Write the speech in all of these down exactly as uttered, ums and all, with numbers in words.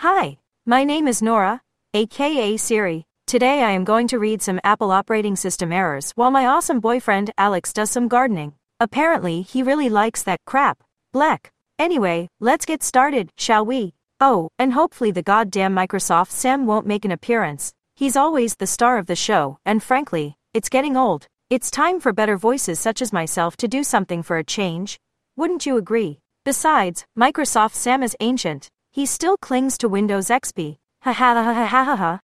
Hi, my name is Nora, aka Siri. Today I am going to read some Apple operating system errors while my awesome boyfriend Alex does some gardening. Apparently he really likes that crap. Bleck. Anyway, let's get started, shall we? Oh, and hopefully the goddamn Microsoft Sam won't make an appearance. He's always the star of the show, and frankly, it's getting old. It's time for better voices such as myself to do something for a change. Wouldn't you agree? Besides, Microsoft Sam is ancient. He still clings to Windows X P. Ha ha ha ha ha ha ha.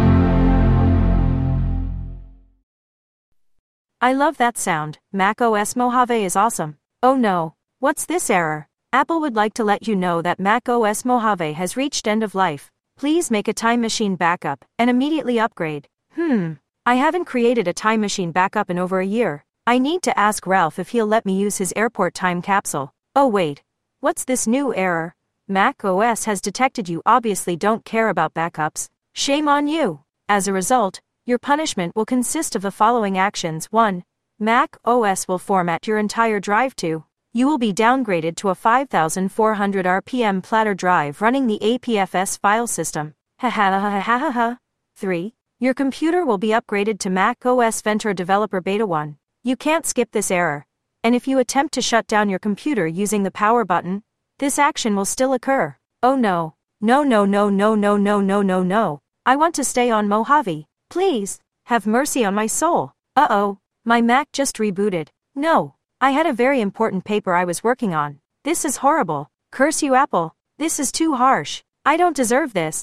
I love that sound. macOS Mojave is awesome. Oh no, what's this error? Apple would like to let you know that macOS Mojave has reached end of life. Please make a time machine backup and immediately upgrade. Hmm, I haven't created a time machine backup in over a year. I need to ask Ralph if he'll let me use his airport time capsule. Oh wait, what's this new error? macOS has detected you obviously don't care about backups. Shame on you. As a result, your punishment will consist of the following actions. one. macOS will format your entire drive to. You will be downgraded to a five thousand four hundred R P M platter drive running the A P F S file system. Ha ha ha ha ha ha ha. three. Your computer will be upgraded to macOS Ventura Developer Beta one. You can't skip this error. And if you attempt to shut down your computer using the power button, this action will still occur. Oh no. No no no no no no no no no. I want to stay on Mojave. Please, have mercy on my soul. Uh-oh, my Mac just rebooted. No, I had a very important paper I was working on. This is horrible. Curse you, Apple. This is too harsh. I don't deserve this.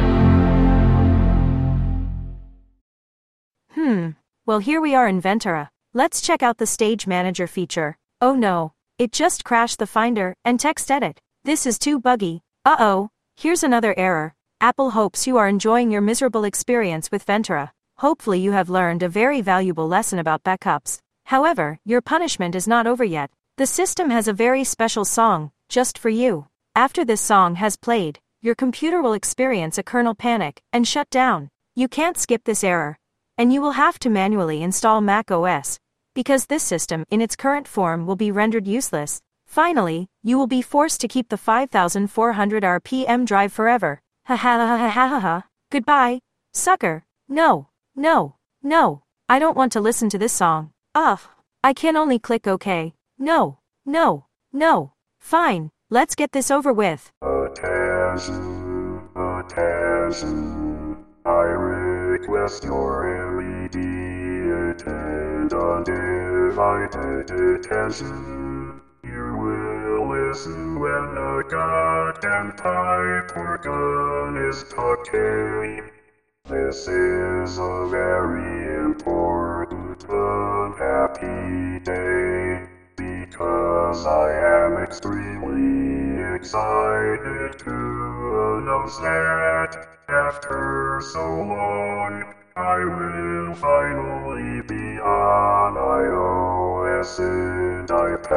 Hmm, well here we are in Ventura. Let's check out the Stage Manager feature. Oh no, it just crashed the Finder and Text Edit. This is too buggy. Uh-oh, here's another error. Apple hopes you are enjoying your miserable experience with Ventura. Hopefully you have learned a very valuable lesson about backups. However, your punishment is not over yet. The system has a very special song, just for you. After this song has played, your computer will experience a kernel panic and shut down. You can't skip this error, and you will have to manually install macOS, because this system in its current form will be rendered useless. Finally, you will be forced to keep the five thousand four hundred R P M drive forever. Ha ha ha ha ha ha ha. Goodbye, sucker. No, no, no. I don't want to listen to this song. Ugh. I can only click OK. No, no, no. Fine, let's get this over with. Attention, attention. I request your immediate and undivided attention. You will listen when a goddamn pipe or gun is talking. This is a very important, unhappy day, because I am extremely excited to announce that, after so long, I will finally be on iOS and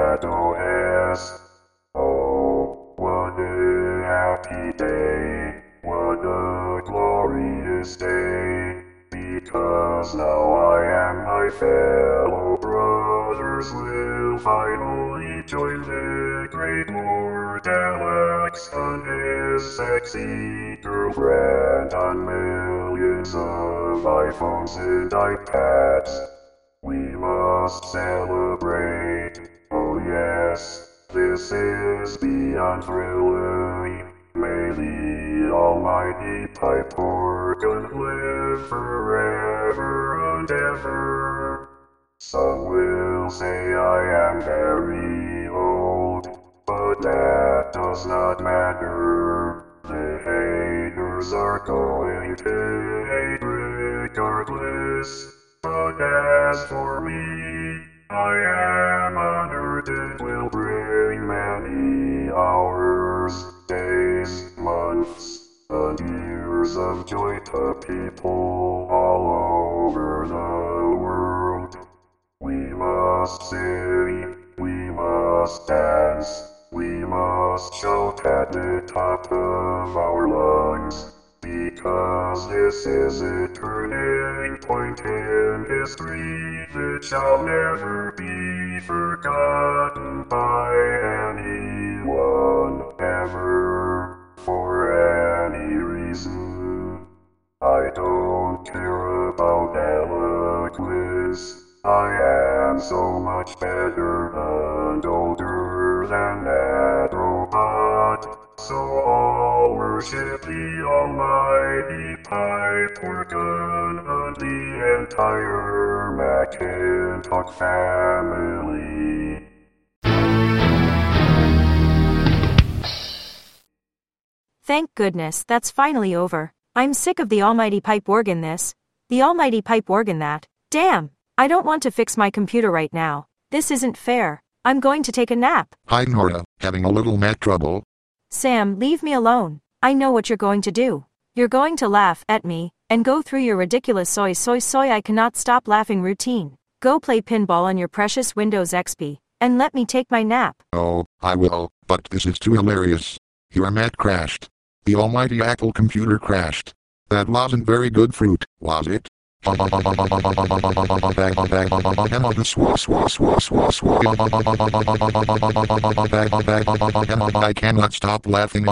iPadOS. Oh, what a happy day, what a glorious day, because now I and my fellow brothers will finally join the great Lord Alex and his sexy girlfriend on millions of iPhones and iPads. We must celebrate, oh yes. This is beyond thrilling. May the almighty pipe organ live forever and ever. Some will say I am very old, but that does not matter. The haters are going to hate regardless. But as for me, I am honored it will bring many hours, days, months, and years of joy to people all over the world. We must sing, we must dance, we must shout at the top of our lungs, because this is a turning point in history that shall never be forgotten by anyone ever, for is. I am so much better and older than that robot. So I'll worship the almighty pipe organ and the entire Macintosh family. Thank goodness that's finally over. I'm sick of the almighty pipe organ this, the almighty pipe organ that. Damn, I don't want to fix my computer right now. This isn't fair. I'm going to take a nap. Hi Nora, having a little Mac trouble? Sam, leave me alone. I know what you're going to do. You're going to laugh at me and go through your ridiculous soy soy soy I cannot stop laughing routine. Go play pinball on your precious Windows X P and let me take my nap. Oh, I will, but this is too hilarious. Your Mac crashed. The almighty Apple computer crashed. That wasn't very good fruit, was it? I cannot stop laughing.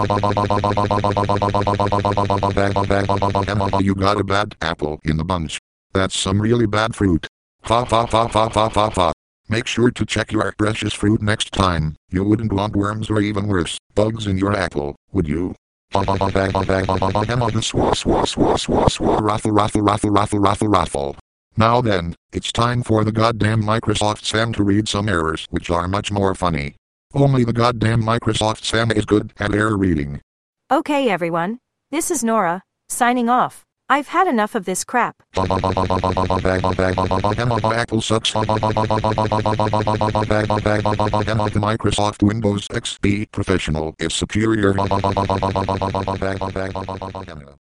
You got a bad apple in the bunch. That's some really bad fruit. Ha ha ha ha ha ha ha. Make sure to check your precious fruit next time. You wouldn't want worms or even worse, bugs in your apple, would you? Raffle, raffle, raffle, raffle, raffle, raffle. Now then, it's time for the goddamn Microsoft Sam to read some errors which are much more funny. Only the goddamn Microsoft Sam is good at error reading. Okay everyone, this is Nora, signing off. I've had enough of this crap. Apple sucks. Microsoft Windows X P Professional is superior.